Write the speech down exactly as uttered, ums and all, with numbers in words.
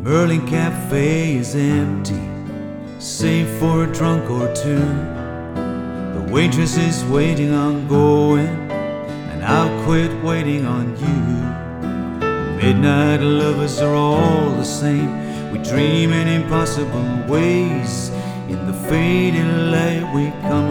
Merlin Cafe is empty, save for a drunk or two. The waitress is waiting on going, and I'll quit waiting on you. Midnight lovers are all the same. We dream in impossible ways. In the fading light we come